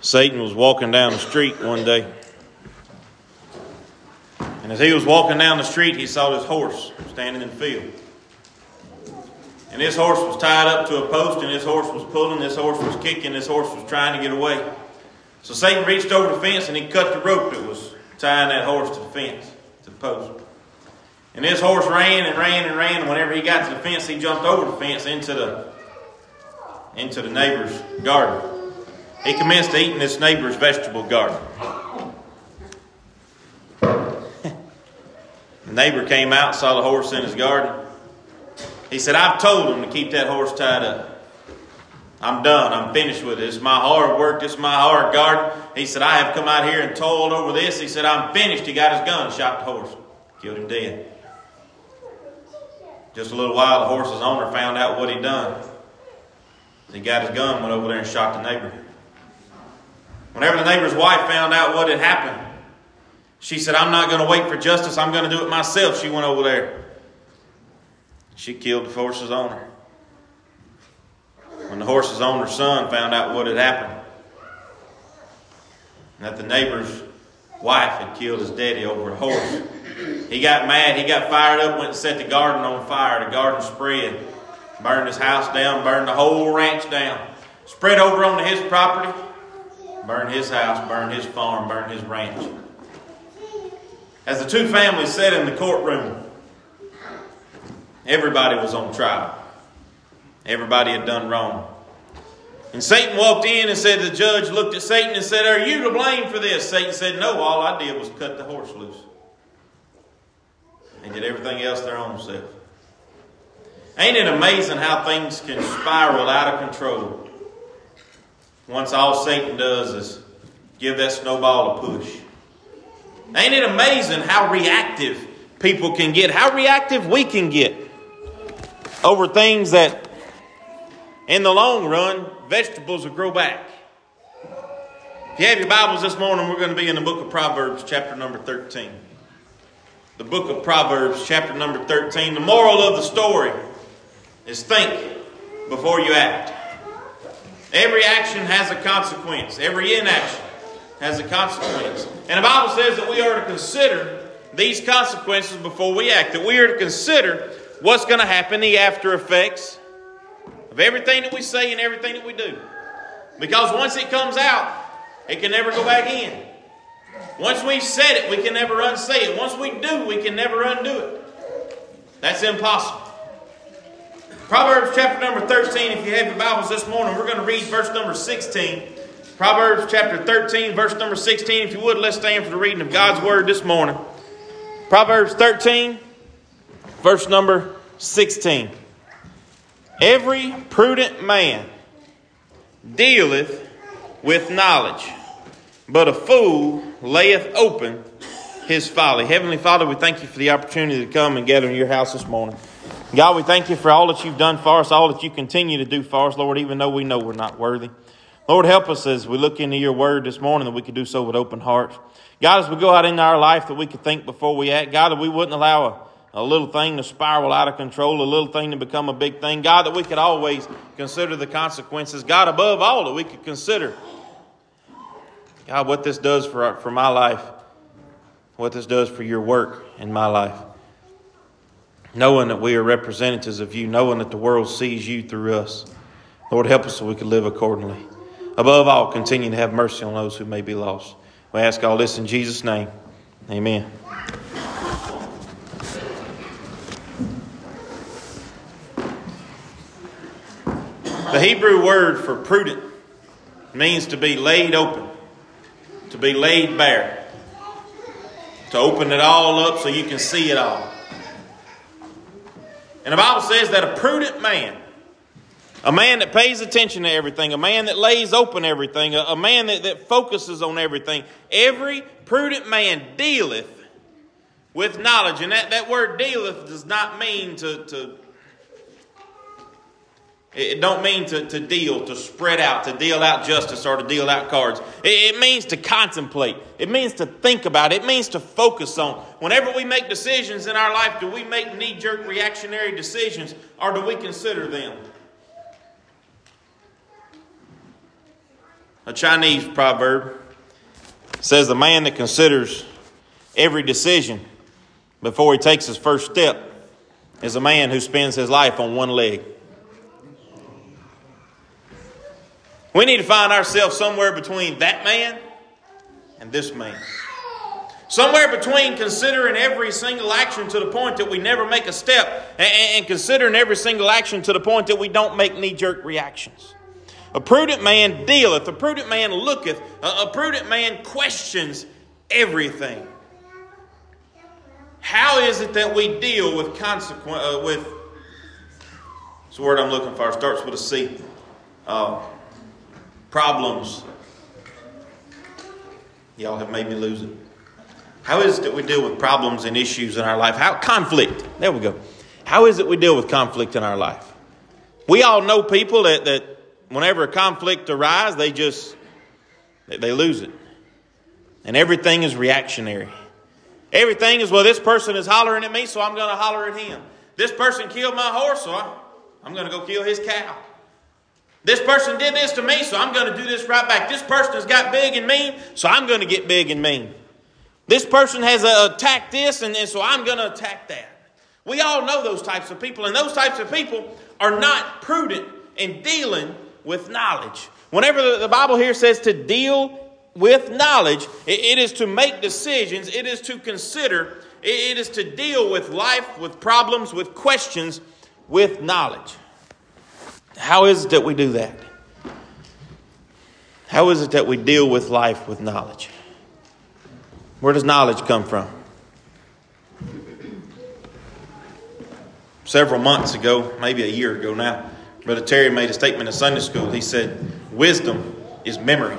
Satan was walking down the street one day. And as he was walking down the street, he saw this horse standing in the field. And this horse was tied up to a post, and this horse was pulling, this horse was kicking, this horse was trying to get away. So Satan reached over the fence and he cut the rope that was tying that horse to the fence, to the post. And this horse ran and ran and ran. And whenever he got to the fence, he jumped over the fence into the neighbor's garden. He commenced eating this neighbor's vegetable garden. The neighbor came out and saw the horse in his garden. He said, "I've told him to keep that horse tied up. I'm done. I'm finished with it. It's my hard work. This is my hard garden." He said, "I have come out here and toiled over this." He said, "I'm finished." He got his gun and shot the horse. Killed him dead. Just a little while, the horse's owner found out what he'd done. He got his gun, went over there and shot the neighbor. Whenever the neighbor's wife found out what had happened, she said, "I'm not going to wait for justice. I'm going to do it myself." She went over there. She killed the horse's owner. When the horse's owner's son found out what had happened, that the neighbor's wife had killed his daddy over a horse, he got mad. He got fired up, went and set the garden on fire. The garden spread. Burned his house down, burned the whole ranch down. Spread over onto his property. Burned his house, burned his farm, burned his ranch. As the two families sat in the courtroom, everybody was on trial. Everybody had done wrong. And Satan walked in and said, the judge looked at Satan and said, "Are you to blame for this?" Satan said, "No, all I did was cut the horse loose. And did everything else their own self." Ain't it amazing how things can spiral out of control once all Satan does is give that snowball a push? Ain't it amazing how reactive people can get, how reactive we can get over things that in the long run, vegetables will grow back. If you have your Bibles this morning, we're going to be in the book of Proverbs, chapter number 13. The book of Proverbs, chapter number 13. The moral of the story is think before you act. Every action has a consequence. Every inaction has a consequence. And the Bible says that we are to consider these consequences before we act. That we are to consider what's going to happen, the after effects of everything that we say and everything that we do. Because once it comes out, it can never go back in. Once we've said it, we can never unsay it. Once we do, we can never undo it. That's impossible. Proverbs chapter number 13, if you have your Bibles this morning, we're going to read verse number 16. Proverbs chapter 13, verse number 16. If you would, let's stand for the reading of God's Word this morning. Proverbs 13, verse number 16. Every prudent man dealeth with knowledge, but a fool layeth open his folly. Heavenly Father, we thank you for the opportunity to come and gather in your house this morning. God, we thank you for all that you've done for us, all that you continue to do for us, Lord, even though we know we're not worthy. Lord, help us as we look into your word this morning that we could do so with open hearts. God, as we go out into our life, that we could think before we act. God, that we wouldn't allow a little thing to spiral out of control, a little thing to become a big thing. God, that we could always consider the consequences. God, above all, that we could consider, God, what this does for my life, what this does for your work in my life. Knowing that we are representatives of you, knowing that the world sees you through us. Lord, help us so we can live accordingly. Above all, continue to have mercy on those who may be lost. We ask all this in Jesus' name. Amen. The Hebrew word for prudent means to be laid open, to be laid bare, to open it all up so you can see it all. And the Bible says that a prudent man, a man that pays attention to everything, a man that lays open everything, a man that focuses on everything, every prudent man dealeth with knowledge. And that word dealeth does not mean it don't mean to deal, to spread out, to deal out justice or to deal out cards. It means to contemplate. It means to think about. It means to focus on. Whenever we make decisions in our life, do we make knee-jerk reactionary decisions or do we consider them? A Chinese proverb says the man that considers every decision before he takes his first step is a man who spends his life on one leg. We need to find ourselves somewhere between that man and this man. Somewhere between considering every single action to the point that we never make a step and considering every single action to the point that we don't make knee-jerk reactions. A prudent man dealeth, a prudent man looketh, a prudent man questions everything. How is it that we deal with with it's the word I'm looking for, it starts with a C. Problems. Y'all have made me lose it. How is it that we deal with problems and issues in our life? Conflict. There we go. How is it we deal with conflict in our life? We all know people that whenever a conflict arises, they lose it. And everything is reactionary. Everything is, well, this person is hollering at me, so I'm going to holler at him. This person killed my horse, so I'm going to go kill his cow. This person did this to me, so I'm going to do this right back. This person has got big and mean, so I'm going to get big and mean. This person has attacked this, and so I'm going to attack that. We all know those types of people, and those types of people are not prudent in dealing with knowledge. Whenever the Bible here says to deal with knowledge, it is to make decisions, it is to consider, it is to deal with life, with problems, with questions, with knowledge. How is it that we do that? How is it that we deal with life with knowledge? Where does knowledge come from? Several months ago, maybe a year ago now, Brother Terry made a statement in Sunday school. He said, wisdom is memory.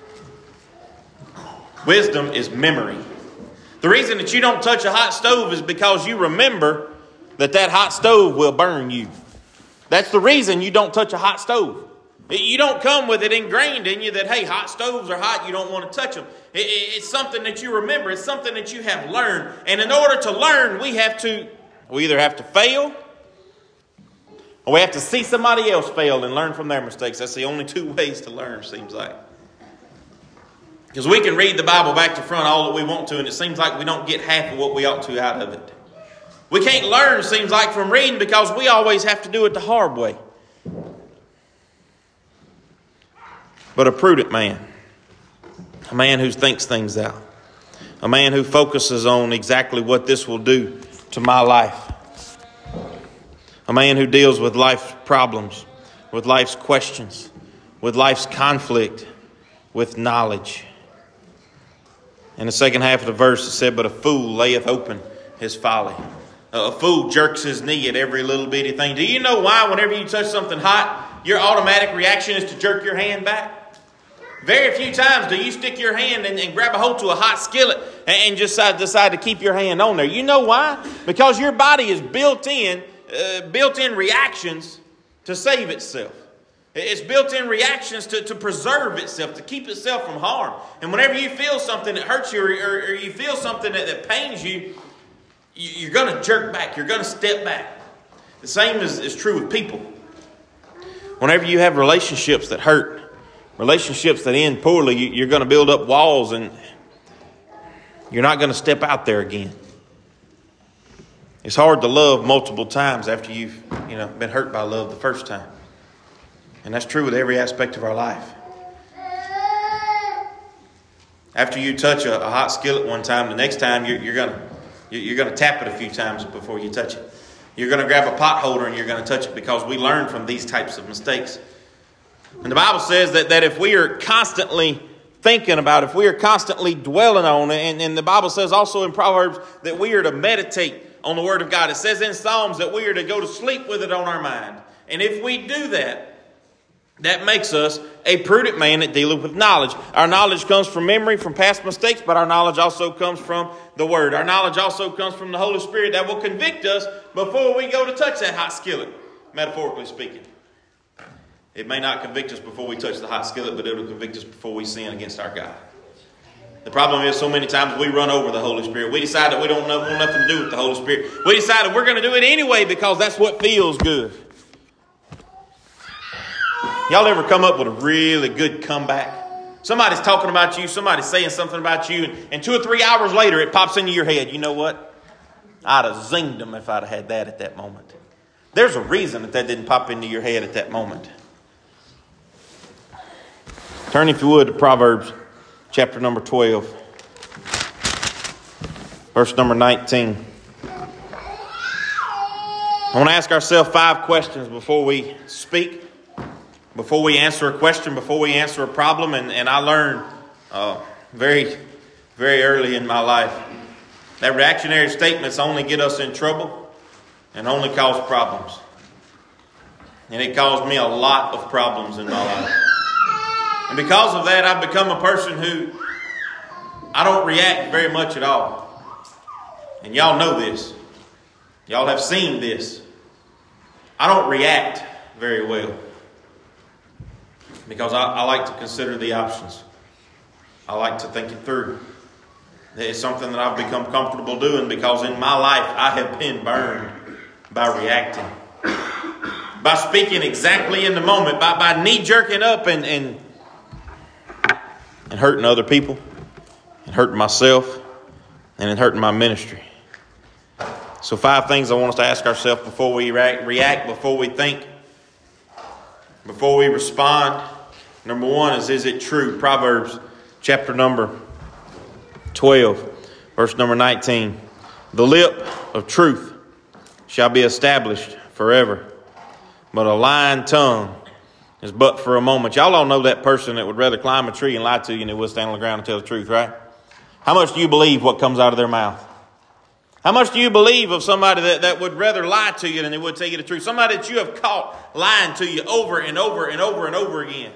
Wisdom is memory. The reason that you don't touch a hot stove is because you remember that hot stove will burn you. That's the reason you don't touch a hot stove. You don't come with it ingrained in you that, hey, hot stoves are hot, you don't want to touch them. It's something that you remember. It's something that you have learned. And in order to learn, we either have to fail or we have to see somebody else fail and learn from their mistakes. That's the only two ways to learn, seems like. Because we can read the Bible back to front all that we want to, and it seems like we don't get half of what we ought to out of it. We can't learn, seems like, from reading because we always have to do it the hard way. But a prudent man, a man who thinks things out, a man who focuses on exactly what this will do to my life, a man who deals with life's problems, with life's questions, with life's conflict, with knowledge. In the second half of the verse it said, but a fool layeth open his folly. A fool jerks his knee at every little bitty thing. Do you know why whenever you touch something hot, your automatic reaction is to jerk your hand back? Very few times do you stick your hand and grab a hold to a hot skillet and just decide to keep your hand on there. You know why? Because your body is built-in reactions to save itself. It's built-in reactions to preserve itself, to keep itself from harm. And whenever you feel something that hurts you or you feel something that pains you, you're going to jerk back. You're going to step back. The same is true with people. Whenever you have relationships that hurt, relationships that end poorly, you're going to build up walls and you're not going to step out there again. It's hard to love multiple times after you've been hurt by love the first time. And that's true with every aspect of our life. After you touch a hot skillet one time, the next time you're going to tap it a few times before you touch it. You're going to grab a pot holder and you're going to touch it because we learn from these types of mistakes. And the Bible says that if we are constantly thinking about, if we are constantly dwelling on it, and the Bible says also in Proverbs that we are to meditate on the Word of God. It says in Psalms that we are to go to sleep with it on our mind. And if we do that, that makes us a prudent man that dealeth with knowledge. Our knowledge comes from memory, from past mistakes, but our knowledge also comes from the Word. Our knowledge also comes from the Holy Spirit that will convict us before we go to touch that hot skillet, metaphorically speaking. It may not convict us before we touch the hot skillet, but it will convict us before we sin against our God. The problem is so many times we run over the Holy Spirit. We decide that we don't want nothing to do with the Holy Spirit. We decide that we're going to do it anyway because that's what feels good. Y'all ever come up with a really good comeback? Somebody's talking about you. Somebody's saying something about you. And 2 or 3 hours later, it pops into your head. You know what? I'd have zinged them if I'd have had that at that moment. There's a reason that didn't pop into your head at that moment. Turn, if you would, to Proverbs chapter number 12. Verse number 19. I want to ask ourselves 5 questions before we speak. Before we answer a question, before we answer a problem. And I learned very, very early in my life that reactionary statements only get us in trouble and only cause problems. And it caused me a lot of problems in my life. And because of that, I've become a person who I don't react very much at all. And y'all know this. Y'all have seen this. I don't react very well. Because I like to consider the options. I like to think it through. It's something that I've become comfortable doing because in my life I have been burned by reacting. By speaking exactly in the moment. By knee-jerking up and hurting other people. And hurting myself. And hurting my ministry. So 5 things I want us to ask ourselves before we react, before we think, before we respond. Number 1 is it true? Proverbs chapter number 12, verse number 19. The lip of truth shall be established forever, but a lying tongue is but for a moment. Y'all all know that person that would rather climb a tree and lie to you than they would stand on the ground and tell the truth, right? How much do you believe what comes out of their mouth? How much do you believe of somebody that would rather lie to you than they would tell you the truth? Somebody that you have caught lying to you over and over and over and over again.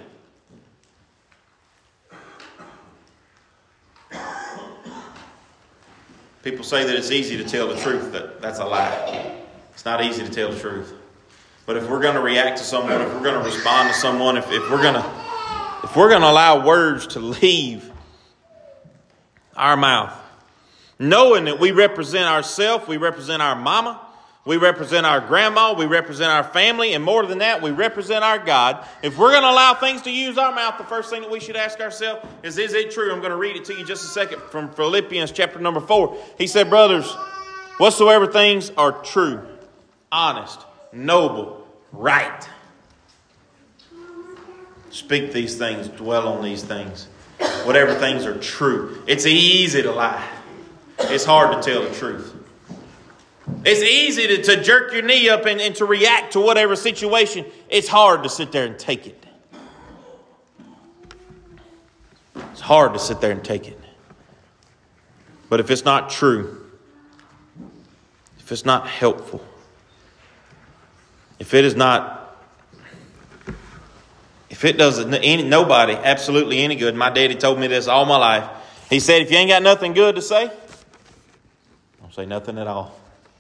People say that it's easy to tell the truth. That's a lie. It's not easy to tell the truth. But if we're going to react to someone, if we're going to respond to someone, if we're going to allow words to leave our mouth, knowing that we represent ourselves, we represent our mama, we represent our grandma, we represent our family, and more than that, we represent our God. If we're going to allow things to use our mouth, the first thing that we should ask ourselves is it true? I'm going to read it to you just a second from Philippians chapter number 4. He said, brothers, whatsoever things are true, honest, noble, right. Speak these things, dwell on these things. Whatever things are true. It's easy to lie. It's hard to tell the truth. It's easy to jerk your knee up and to react to whatever situation. It's hard to sit there and take it. It's hard to sit there and take it. But if it's not true, if it's not helpful, if it doesn't nobody absolutely any good. My daddy told me this all my life. He said, if you ain't got nothing good to say, don't say nothing at all.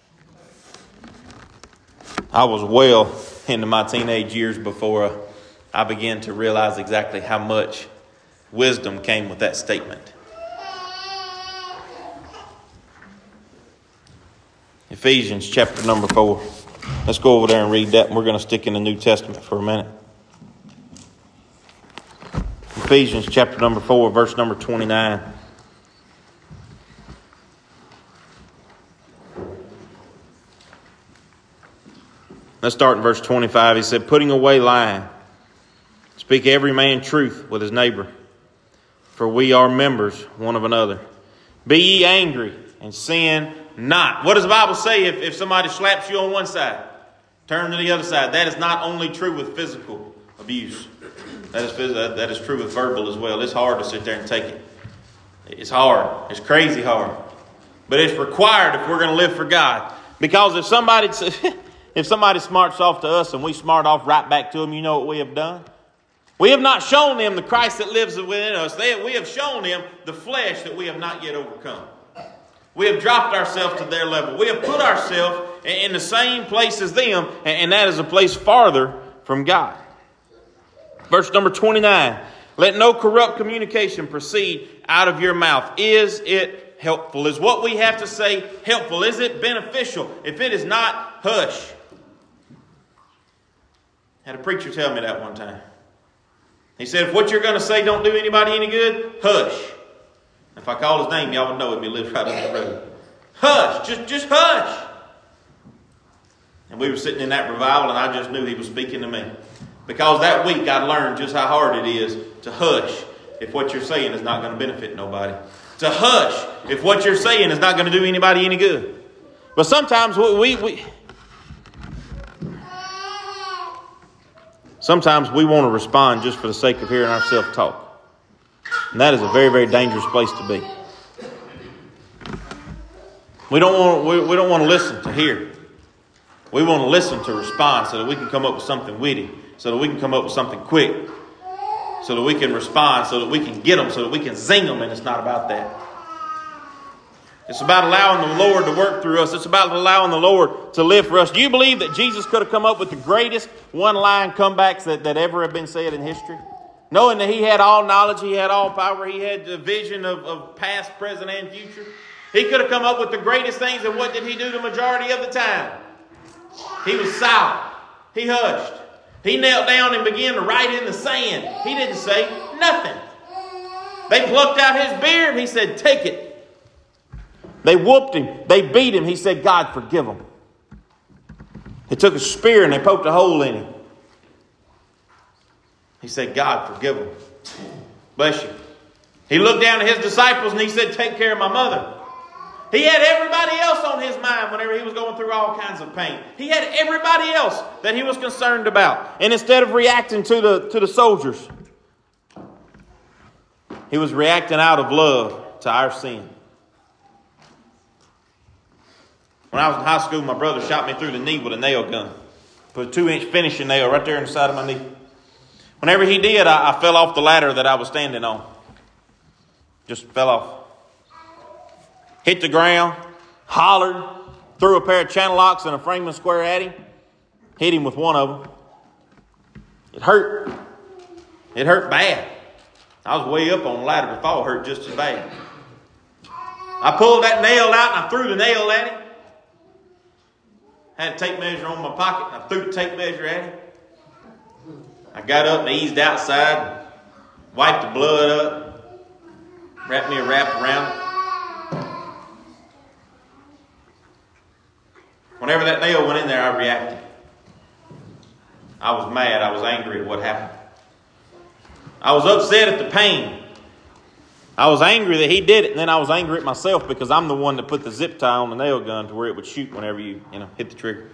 I was well into my teenage years before I began to realize exactly how much wisdom came with that statement. Ephesians chapter number 4. Let's go over there and read that. And we're going to stick in the New Testament for a minute. Ephesians chapter number 4, verse number 29. Let's start in verse 25. He said, putting away lying, speak every man truth with his neighbor, for we are members one of another. Be ye angry and sin not. What does the Bible say if somebody slaps you on one side? Turn to the other side. That is not only true with physical abuse. That is true with verbal as well. It's hard to sit there and take it. It's hard. It's crazy hard. But it's required if we're going to live for God. Because if somebody smarts off to us and we smart off right back to them, you know what we have done? We have not shown them the Christ that lives within us. We have shown them the flesh that we have not yet overcome. We have dropped ourselves to their level. We have put ourselves in the same place as them, and that is a place farther from God. Verse number 29. Let no corrupt communication proceed out of your mouth. Is it helpful? Is what we have to say helpful? Is it beneficial? If it is not, hush. I had a preacher tell me that one time. He said, if what you're going to say don't do anybody any good, hush. If I called his name, y'all would know him. He lived right up the road. Hush. Just hush. And we were sitting in that revival, and I just knew he was speaking to me. Because that week I learned just how hard it is to hush if what you're saying is not going to benefit nobody. To hush if what you're saying is not going to do anybody any good. But sometimes sometimes we want to respond just for the sake of hearing ourselves talk. And that is a very, very dangerous place to be. We don't want to listen to hear. We want to listen to respond so that we can come up with something witty, so that we can come up with something quick, so that we can respond, so that we can get them, so that we can zing them, and it's not about that. It's about allowing the Lord to work through us. It's about allowing the Lord to live for us. Do you believe that Jesus could have come up with the greatest one-line comebacks that ever have been said in history? Knowing that he had all knowledge, he had all power, he had the vision of past, present, and future. He could have come up with the greatest things, and what did he do the majority of the time? He was silent. He hushed. He knelt down and began to write in the sand. He didn't say nothing. They plucked out his beard. He said, take it. They whooped him. They beat him. He said, God, forgive them. They took a spear and they poked a hole in him. He said, God, forgive them. Bless you. He looked down at his disciples and he said, take care of my mother. He had everybody else on his mind whenever he was going through all kinds of pain. He had everybody else that he was concerned about. And instead of reacting to the soldiers, he was reacting out of love to our sin. When I was in high school, my brother shot me through the knee with a nail gun. Put a 2-inch finishing nail right there in the side of my knee. Whenever he did, I fell off the ladder that I was standing on. Just fell off. Hit the ground, hollered, threw a pair of channel locks and a Frankman square at him. Hit him with one of them. It hurt. It hurt bad. I was way up on the ladder before. It hurt just as bad. I pulled that nail out and I threw the nail at him. Had a tape measure on my pocket and I threw the tape measure at him. I got up and eased outside and wiped the blood up. Wrapped me a wrap around it. Whenever that nail went in there, I reacted. I was mad. I was angry at what happened. I was upset at the pain. I was angry that he did it, and then I was angry at myself because I'm the one that put the zip tie on the nail gun to where it would shoot whenever you hit the trigger.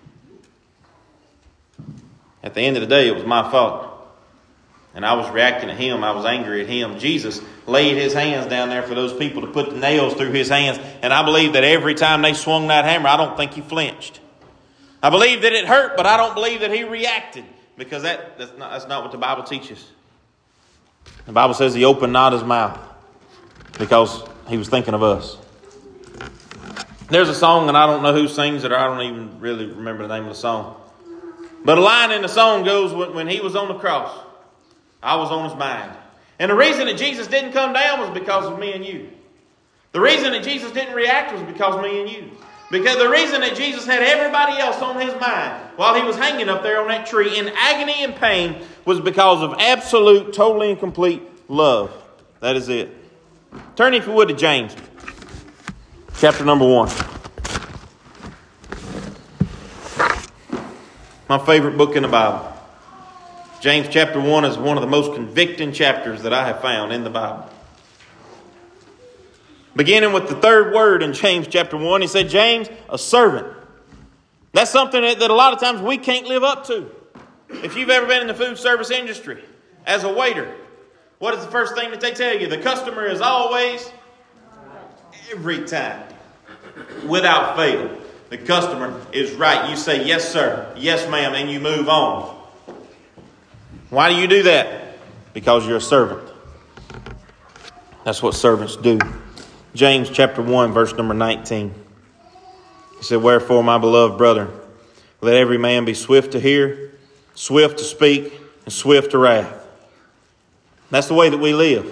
At the end of the day, it was my fault. And I was reacting at him. I was angry at him. Jesus laid his hands down there for those people to put the nails through his hands. And I believe that every time they swung that hammer, I don't think he flinched. I believe that it hurt, but I don't believe that he reacted. Because that's not what the Bible teaches. The Bible says he opened not his mouth because he was thinking of us. There's a song, and I don't know who sings it, or I don't even really remember the name of the song. But a line in the song goes, when he was on the cross, I was on his mind. And the reason that Jesus didn't come down was because of me and you. The reason that Jesus didn't react was because of me and you. Because the reason that Jesus had everybody else on his mind while he was hanging up there on that tree in agony and pain was because of absolute, totally and complete love. That is it. Turn, if you would, to James. Chapter number 1. My favorite book in the Bible. James chapter 1 is one of the most convicting chapters that I have found in the Bible. Beginning with the third word in James chapter 1, he said, James, a servant. That's something that a lot of times we can't live up to. If you've ever been in the food service industry as a waiter, what is the first thing that they tell you? The customer is always, every time, without fail, the customer is right. You say, yes, sir, yes, ma'am, and you move on. Why do you do that? Because you're a servant. That's what servants do. James chapter 1, verse number 19. He said, wherefore, my beloved brother, let every man be swift to hear, swift to speak, and swift to wrath. That's the way that we live.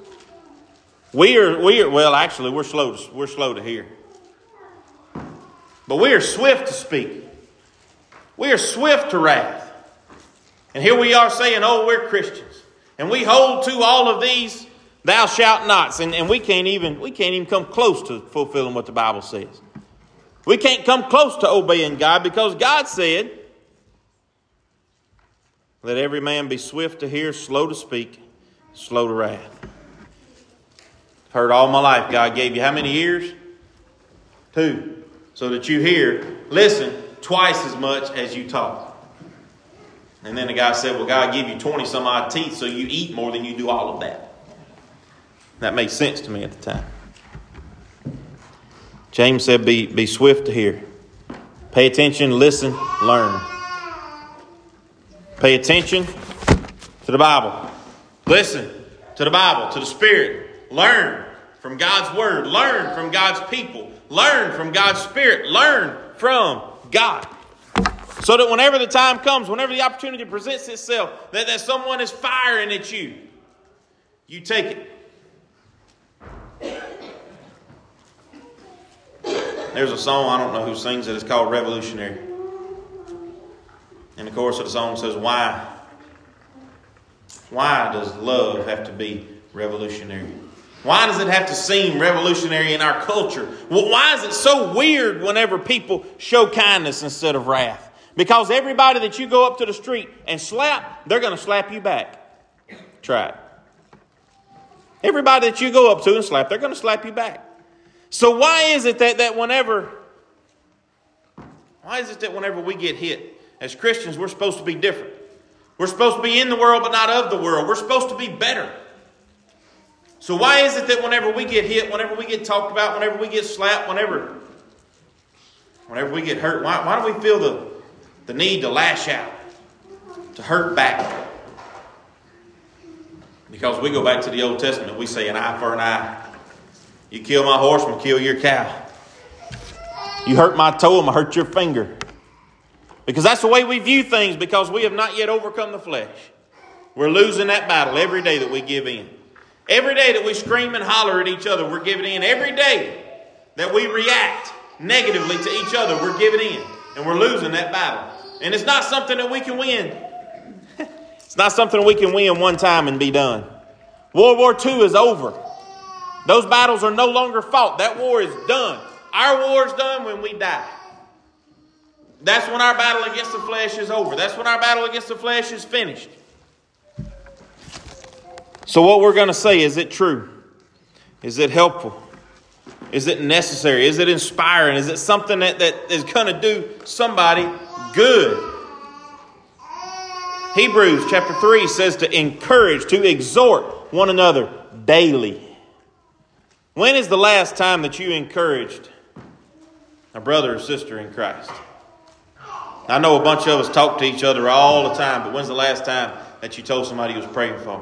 We're slow to hear. But we are swift to speak. We are swift to wrath. And here we are saying, oh, we're Christians. And we hold to all of these thou shalt nots, and we can't even come close to fulfilling what the Bible says. We can't come close to obeying God because God said, let every man be swift to hear, slow to speak, slow to wrath. I've heard all my life God gave you how many ears? 2. So that you listen twice as much as you talk. And then the guy said, well, God gave you 20 some odd teeth, so you eat more than you do all of that. That made sense to me at the time. James said, be swift to hear. Pay attention, listen, learn. Pay attention to the Bible. Listen to the Bible, to the Spirit. Learn from God's Word. Learn from God's people. Learn from God's Spirit. Learn from God. So that whenever the time comes, whenever the opportunity presents itself, that someone is firing at you, you take it. There's a song, I don't know who sings it, it's called Revolutionary. And the chorus of the song says, why? Why does love have to be revolutionary? Why does it have to seem revolutionary in our culture? Well, why is it so weird whenever people show kindness instead of wrath? Because everybody that you go up to the street and slap, they're going to slap you back. Try it. Everybody that you go up to and slap, they're going to slap you back. So why is it that whenever we get hit, as Christians, we're supposed to be different. We're supposed to be in the world, but not of the world. We're supposed to be better. So why is it that whenever we get hit, whenever we get talked about, whenever we get slapped, whenever we get hurt, why do we feel the need to lash out, to hurt back? Because we go back to the Old Testament, we say an eye for an eye. You kill my horse, I'm going to kill your cow. You hurt my toe, I'm going to hurt your finger. Because that's the way we view things, because we have not yet overcome the flesh. We're losing that battle every day that we give in. Every day that we scream and holler at each other, we're giving in. Every day that we react negatively to each other, we're giving in. And we're losing that battle. And it's not something that we can win. It's not something we can win one time and be done. World War II is over. Those battles are no longer fought. That war is done. Our war is done when we die. That's when our battle against the flesh is over. That's when our battle against the flesh is finished. So what we're going to say, is it true? Is it helpful? Is it necessary? Is it inspiring? Is it something that is going to do somebody good? Hebrews chapter 3 says to encourage, to exhort one another daily. When is the last time that you encouraged a brother or sister in Christ? I know a bunch of us talk to each other all the time, but when's the last time that you told somebody you was praying for?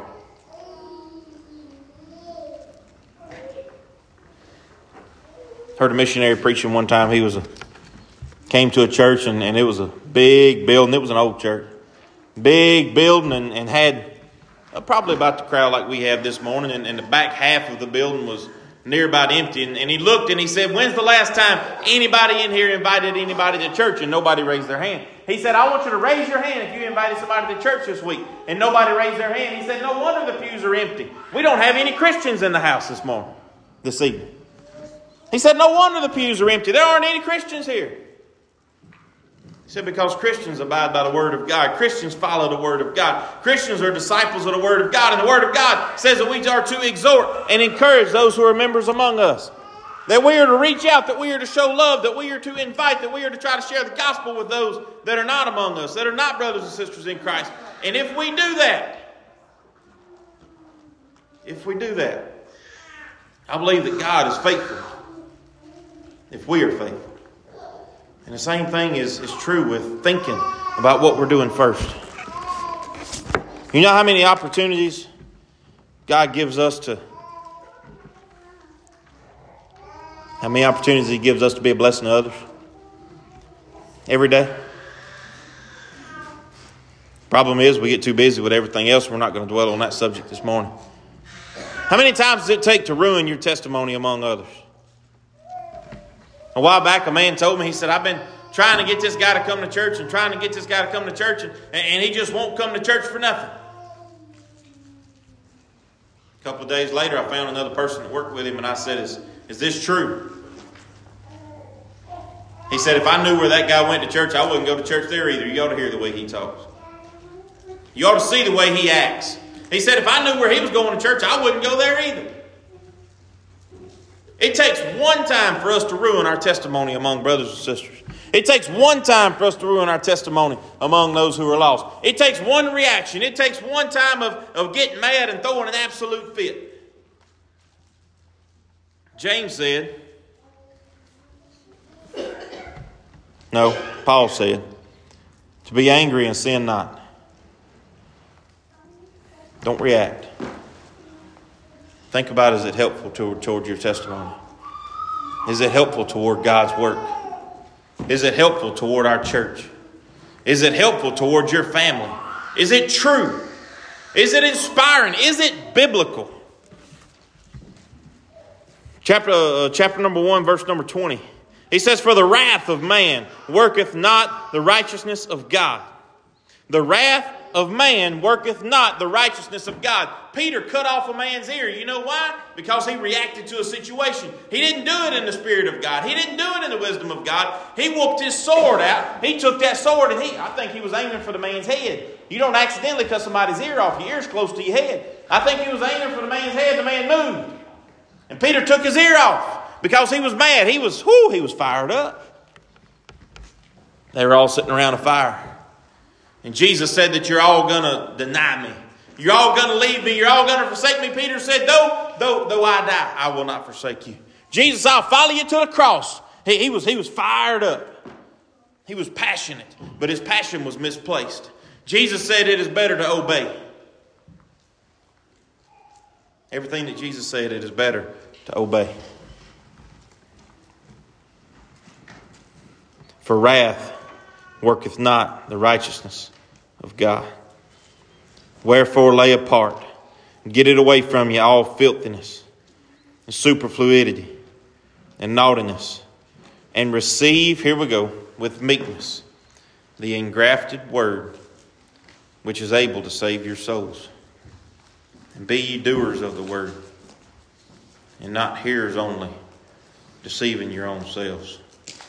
Heard a missionary preaching one time. He came to a church and it was a big building. It was an old church. Big building and had probably about the crowd like we have this morning. And the back half of the building was near about empty. And he looked and he said, when's the last time anybody in here invited anybody to church? And nobody raised their hand. He said, I want you to raise your hand if you invited somebody to church this week. And nobody raised their hand. He said, no wonder the pews are empty. We don't have any Christians in the house this evening. He said, no wonder the pews are empty. There aren't any Christians here. He said, because Christians abide by the Word of God. Christians follow the Word of God. Christians are disciples of the Word of God. And the Word of God says that we are to exhort and encourage those who are members among us. That we are to reach out, that we are to show love, that we are to invite, that we are to try to share the gospel with those that are not among us, that are not brothers and sisters in Christ. And if we do that, I believe that God is faithful. If we are faithful. And the same thing is true with thinking about what we're doing first. You know how many opportunities God gives us how many opportunities He gives us to be a blessing to others? Every day. Problem is we get too busy with everything else. We're not going to dwell on that subject this morning. How many times does it take to ruin your testimony among others? A while back, a man told me, he said, I've been trying to get this guy to come to church and trying to get this guy to come to church and he just won't come to church for nothing. A couple of days later, I found another person that worked with him, and I said, is this true? He said, if I knew where that guy went to church, I wouldn't go to church there either. You ought to hear the way he talks. You ought to see the way he acts. He said, if I knew where he was going to church, I wouldn't go there either. It takes one time for us to ruin our testimony among brothers and sisters. It takes one time for us to ruin our testimony among those who are lost. It takes one reaction. It takes one time of getting mad and throwing an absolute fit. James said, no, Paul said, to be angry and sin not. Don't react. Think about, is it helpful toward your testimony? Is it helpful toward God's work? Is it helpful toward our church? Is it helpful toward your family? Is it true? Is it inspiring? Is it biblical? Chapter number 1, verse number 20. He says, for the wrath of man worketh not the righteousness of God. The wrath of man worketh not the righteousness of God. Peter cut off a man's ear. You know why? Because he reacted to a situation. He didn't do it in the Spirit of God. He didn't do it in the wisdom of God. He whooped his sword out. He took that sword and I think he was aiming for the man's head. You don't accidentally cut somebody's ear off. Your ear's close to your head. I think he was aiming for the man's head. The man moved. And Peter took his ear off because he was mad. He was fired up. They were all sitting around a fire. And Jesus said that you're all going to deny me. You're all going to leave me. You're all going to forsake me. Peter said, though I die, I will not forsake you. Jesus, I'll follow you to the cross. He was fired up. He was passionate, but his passion was misplaced. Jesus said it is better to obey. Everything that Jesus said, it is better to obey. For wrath worketh not the righteousness of God. Wherefore lay apart, get it away from you, all filthiness and superfluity and naughtiness, and receive, here we go, with meekness, the engrafted word, which is able to save your souls. And be ye doers of the word, and not hearers only, deceiving your own selves.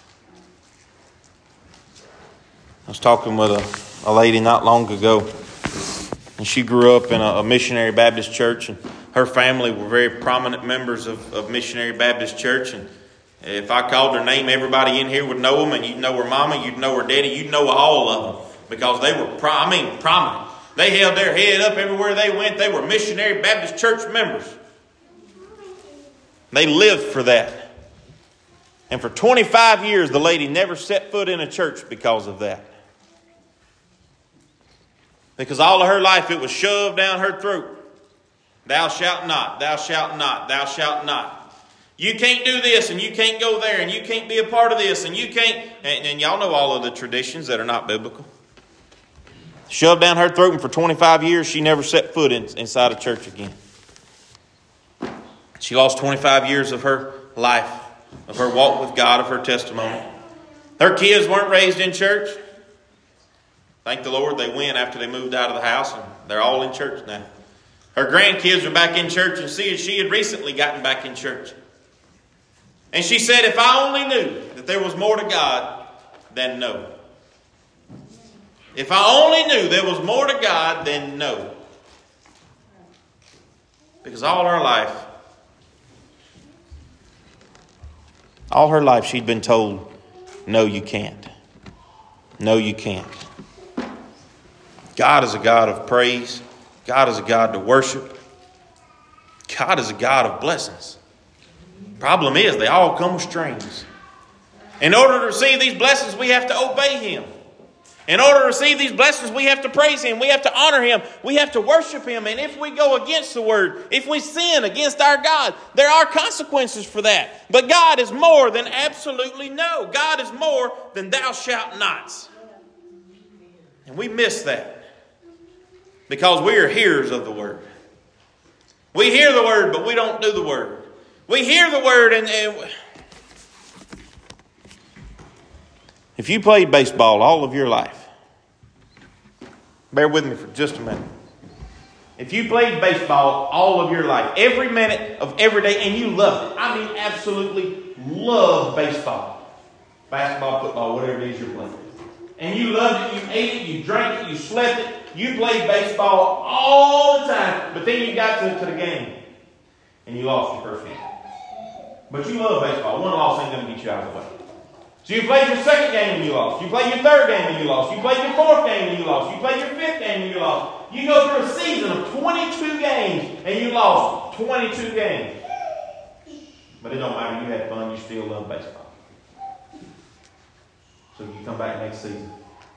I was talking with a lady not long ago, and she grew up in a missionary Baptist church, and her family were very prominent members of missionary Baptist church. And if I called their name, everybody in here would know them, and you'd know her mama, you'd know her daddy, you'd know all of them, because they were prominent. They held their head up everywhere they went. They were missionary Baptist church members. They lived for that. And for 25 years, the lady never set foot in a church because of that. Because all of her life it was shoved down her throat. Thou shalt not, thou shalt not, thou shalt not. You can't do this and you can't go there and you can't be a part of this and you can't. And y'all know all of the traditions that are not biblical. Shoved down her throat, and for 25 years she never set foot inside a church again. She lost 25 years of her life, of her walk with God, of her testimony. Her kids weren't raised in church. Thank the Lord they went after they moved out of the house, and they're all in church now. Her grandkids are back in church, and she had recently gotten back in church. And she said, if I only knew that there was more to God than no. If I only knew there was more to God than no. Because all her life she'd been told, no, you can't. No, you can't. God is a God of praise. God is a God to worship. God is a God of blessings. Problem is, they all come with strings. In order to receive these blessings, we have to obey Him. In order to receive these blessings, we have to praise Him. We have to honor Him. We have to worship Him. And if we go against the Word, if we sin against our God, there are consequences for that. But God is more than absolutely no. God is more than thou shalt nots. And we miss that because we are hearers of the Word. We hear the Word, but we don't do the Word. We hear the Word and if you played baseball all of your life, bear with me for just a minute. If you played baseball all of your life, every minute of every day, and you loved it, I mean absolutely loved baseball, basketball, football, whatever it is you're playing, and you loved it, you ate it, you drank it, you slept it, you played baseball all the time, but then you got to the game, and you lost your first game. But you love baseball. One loss ain't going to get you out of the way. So you played your second game and you lost. You played your third game and you lost. You played your fourth game and you lost. You played your fifth game and you lost. You go through a season of 22 games and you lost 22 games. But it don't matter. You had fun. You still love baseball. So you come back next season.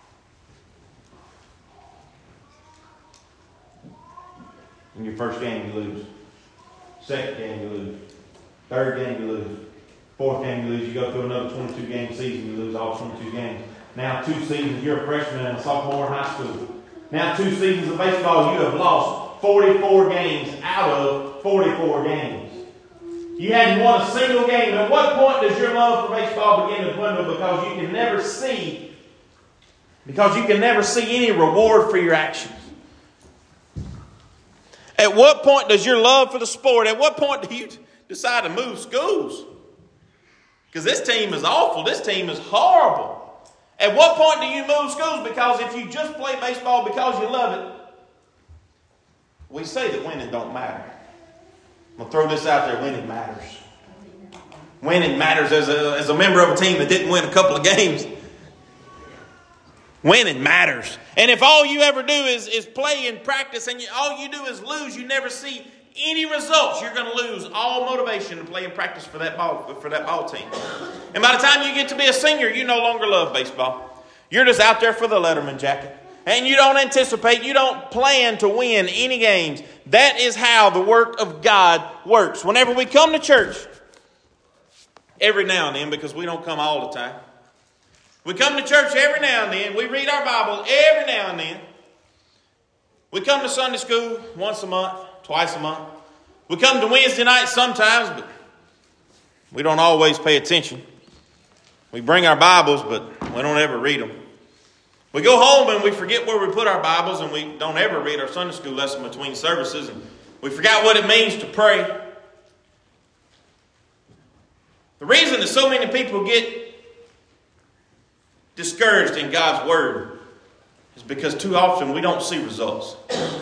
In your first game you lose. Second game you lose. Third game you lose. Fourth game you lose. You go through another 22-game season. You lose all 22 games. Now 2 seasons. You're a freshman and a sophomore in high school. Now 2 seasons of baseball. You have lost 44 games out of 44 games. You hadn't won a single game. At what point does your love for baseball begin to dwindle? Because you can never see any reward for your actions. At what point does your love for the sport, at what point do you decide to move schools? Because this team is awful. This team is horrible. At what point do you move schools? Because if you just play baseball because you love it, we say that winning don't matter. I'm going to throw this out there. Winning matters. Winning matters as a member of a team that didn't win a couple of games. Winning matters. And if all you ever do is play and practice and all you do is lose, you never see any results, you're going to lose all motivation to play and practice for that ball team. And by the time you get to be a senior, you no longer love baseball. You're just out there for the Letterman jacket. And you don't anticipate, you don't plan to win any games. That is how the work of God works. Whenever we come to church, every now and then, because we don't come all the time, we come to church every now and then. We read our Bible every now and then. We come to Sunday school once a month, twice a month. We come to Wednesday night sometimes, but we don't always pay attention. We bring our Bibles, but we don't ever read them. We go home and we forget where we put our Bibles, and we don't ever read our Sunday school lesson between services, and we forgot what it means to pray. The reason that so many people get discouraged in God's Word is because too often we don't see results.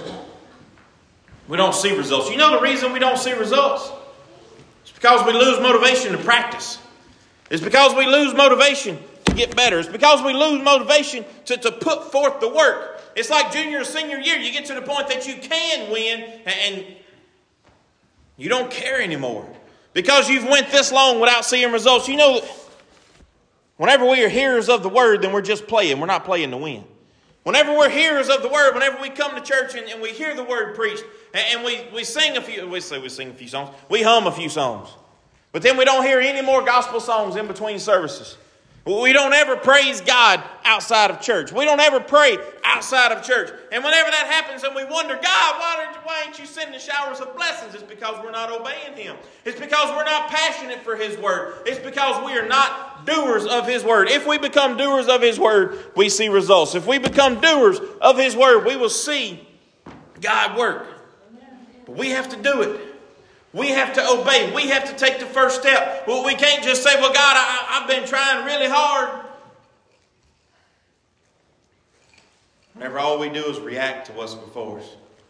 We don't see results. You know the reason we don't see results? It's because we lose motivation to practice. It's because we lose motivation to get better. It's because we lose motivation to put forth the work. It's like junior or senior year. You get to the point that you can win and you don't care anymore. Because you've went this long without seeing results. You know, whenever we are hearers of the Word, then we're just playing. We're not playing to win. Whenever we're hearers of the Word, whenever we come to church and we hear the Word preached, and we sing a few, we sing a few songs, we hum a few songs. But then we don't hear any more gospel songs in between services. We don't ever praise God outside of church. We don't ever pray outside of church. And whenever that happens and we wonder, God, why ain't you sending showers of blessings? It's because we're not obeying Him. It's because we're not passionate for His Word. It's because we are not doers of His Word. If we become doers of His Word, we see results. If we become doers of His Word, we will see God work. But we have to do it. We have to obey. We have to take the first step. Well, we can't just say, well, God, I've been trying really hard. Whenever all we do is react to what's before us.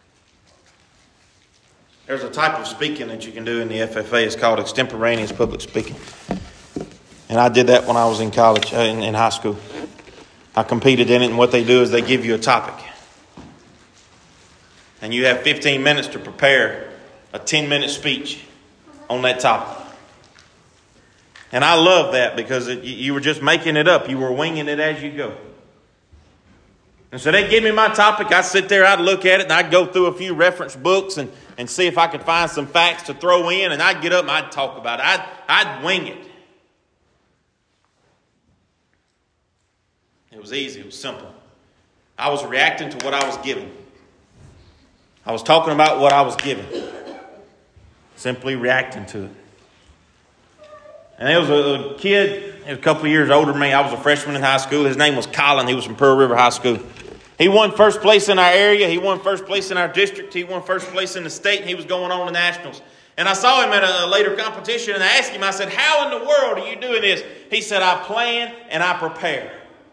There's a type of speaking that you can do in the FFA. It's called extemporaneous public speaking. And I did that when I was in college, in high school. I competed in it, and what they do is they give you a topic. And you have 15 minutes to prepare a 10-minute speech on that topic. And I love that because you were just making it up. You were winging it as you go. And so they'd give me my topic. I'd sit there, I'd look at it, and I'd go through a few reference books and see if I could find some facts to throw in. And I'd get up and I'd talk about it. I'd wing it. It was easy. It was simple. I was reacting to what I was given. I was talking about what I was given. Simply reacting to it. And there was a kid, he was a couple of years older than me. I was a freshman in high school. His name was Colin. He was from Pearl River High School. He won first place in our area. He won first place in our district. He won first place in the state. And he was going on to nationals. And I saw him at a later competition and I asked him, I said, how in the world are you doing this? He said, I plan and I prepare.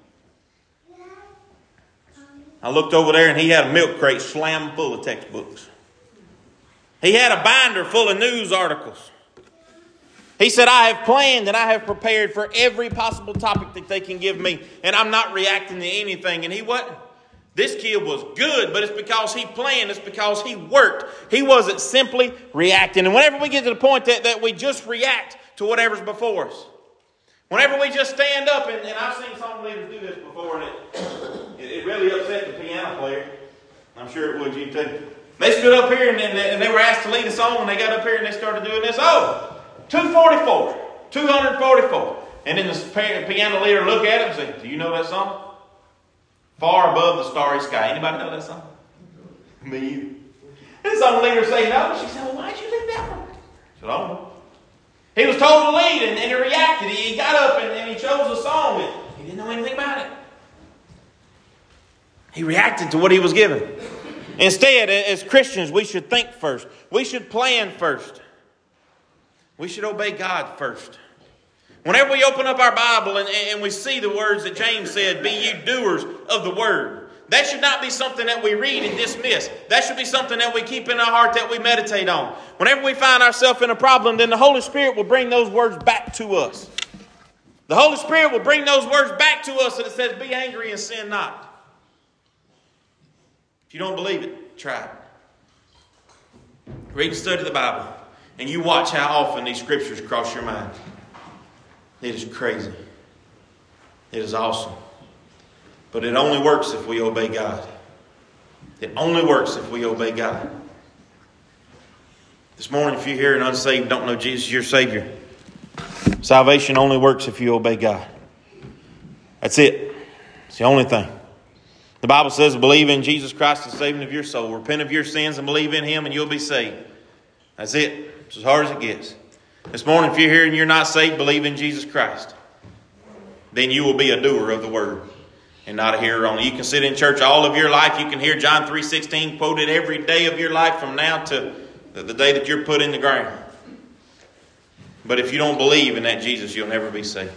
I looked over there and he had a milk crate slammed full of textbooks. He had a binder full of news articles. He said, I have planned and I have prepared for every possible topic that they can give me. And I'm not reacting to anything. And he wasn't. This kid was good, but it's because he planned. It's because he worked. He wasn't simply reacting. And whenever we get to the point that we just react to whatever's before us, whenever we just stand up, and I've seen some leaders do this before, and it really upset the piano player. I'm sure it would you too. They stood up here and they were asked to lead a song, and they got up here and they started doing this. 244, 244. And then the piano leader looked at him and said, do you know that song? Far above the starry sky. Anybody know that song? Me either. And some leader say no. She said, well, why'd you leave that one? I said, I don't know. He was told to lead and he reacted. He got up and he chose a song and he didn't know anything about it. He reacted to what he was given. Instead, as Christians, we should think first. We should plan first. We should obey God first. Whenever we open up our Bible and we see the words that James said, be ye doers of the word. That should not be something that we read and dismiss. That should be something that we keep in our heart, that we meditate on. Whenever we find ourselves in a problem, then the Holy Spirit will bring those words back to us. The Holy Spirit will bring those words back to us and it says, be angry and sin not. If you don't believe it, try it. Read and study the Bible. And you watch how often these scriptures cross your mind. It is crazy. It is awesome. But it only works if we obey God. It only works if we obey God. This morning, if you're here and unsaved, don't know Jesus, your Savior, salvation only works if you obey God. That's it. It's the only thing. The Bible says, believe in Jesus Christ, the saving of your soul. Repent of your sins and believe in Him and you'll be saved. That's it. It's as hard as it gets. This morning, if you're here and you're not saved, believe in Jesus Christ. Then you will be a doer of the word and not a hearer only. You can sit in church all of your life. You can hear John 3:16 quoted every day of your life from now to the day that you're put in the ground. But if you don't believe in that Jesus, you'll never be saved.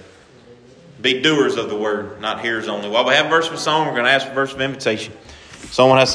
Be doers of the word, not hearers only. While we have a verse of song, we're going to ask for a verse of invitation. Someone has